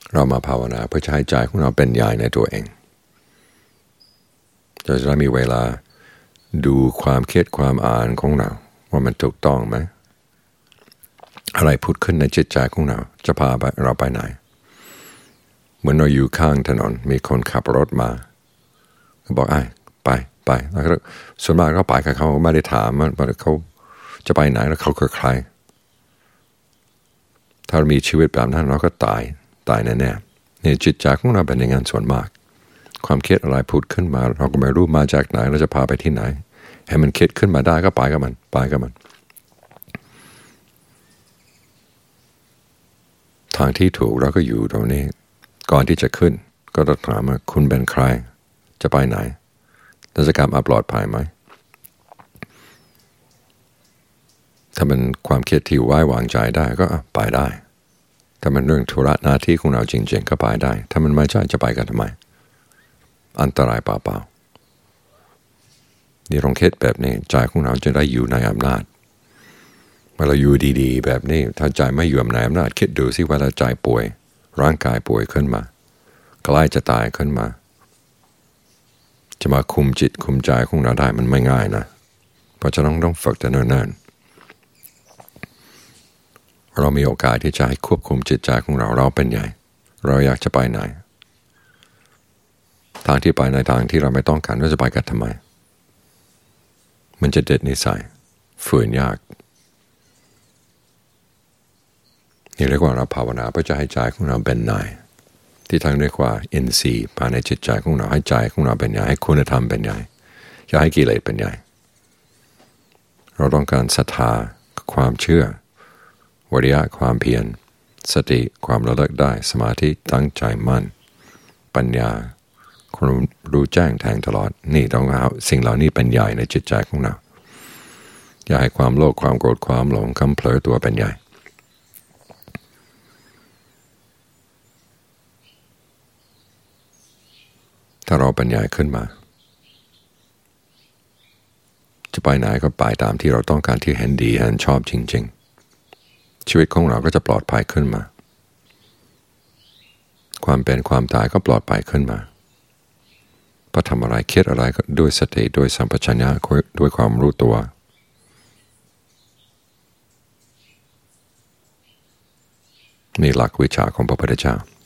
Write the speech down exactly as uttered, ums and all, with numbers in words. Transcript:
เรามาภาวนาเพื่อจะให้ใจของเราเป็นใหญ่ในตัวเองจะได้มีเวลาดูความคิดความอ่านของเราว่ามันถูกต้องไหมอะไรพูดขึ้นในจิตใจของเราจะพาเราไปไหนเหมือนเราอยู่ข้างถนนมีคนขับรถมาก็บอกไอ้ไปไปแล้วส่วนมากเขาไปกับเขาไม่ได้ถามว่าเขาจะไปไหนแล้วเขาคือใครถ้าเรามีชีวิตแบบนั้นเราก็ตายตายแน่ๆนี่จิตใจของเราเป็นอย่างนั้นส่วนมากความคิดอะไรพูดขึ้นมาเราก็ไม่รู้มาจากไหนเราจะพาไปที่ไหนให้มันคิดขึ้นมาได้ก็ไปกับมันไปกับมันทางที่ถูกเราก็อยู่ตรงนี้ก่อนที่จะขึ้นก็ต้องถามว่าคุณเป็นใครจะไปไหนแล้วจะกลับมาปลอดภัยไหมถ้าเป็นความคิดที่ไว้วางใจได้ก็ไปได้ถ้ามันเรื่องธุระหน้าที่ของเราจริงๆก็ไปได้ถ้ามันไม่ใช่จะไปกันทำไมอันตรายเปล่าๆนี่ลองคิดแบบนี้ใจของเราจะได้อยู่ในอำนาจเมื่อเราอยู่ดีๆแบบนี้ถ้าใจไม่อยู่ในอำนาจคิดดูสิว่าเราใจป่วยร่างกายป่วยขึ้นมาใกล้จะตายขึ้นมาจะมาคุมจิตคุมใจของเราได้มันไม่ง่ายนะเพราะฉะนั้นต้องฝึกแต่เนิ่นๆเรามีโอกาสที่จะให้ควบคุมจิตใจของเราเราเป็นใหญ่เราอยากจะไปไหนทางที่ไปในทางที่เราไม่ต้องการเราจะไปกันทำไมมันจะเด็ดนิสัยฝืนยากนี่เรียกว่าเราภาวนาเพื่อจะให้ใจของเราเป็นนายที่ทางเรียกว่า เอ็น ซี ภายในจิตใจของเราให้ใจของเราเป็นใหญ่ให้คุณธรรมเป็นใหญ่อย่าให้กิเลสเป็นใหญ่เราต้องการศรัทธาความเชื่อวิริยะความเพียรสติความระลึกได้สมาธิตั้งใจมั่นปัญญาความรู้แจ้งแทงตลอดนี่ต้องเอาสิ่งเหล่านี้เป็นใหญ่ในจิตใจของเราอย่าให้ความโลภความโกรธความหลงคำเผลอตัวเป็นใหญ่ถ้าเราเป็นใหญ่ขึ้นมาจะไปไหนก็ไปตามที่เราต้องการที่เห็นดีเห็นชอบจริงๆชีวิตของเราก็จะปลอดภัยขึ้นมาความเป็นความตายก็ปลอดภัยขึ้นมาเพราะทำอะไรคิดอะไรด้วยสติด้วยสัมปชัญญะด้วยความรู้ตัวนี่หลักวิชาของพระพุทธเจ้า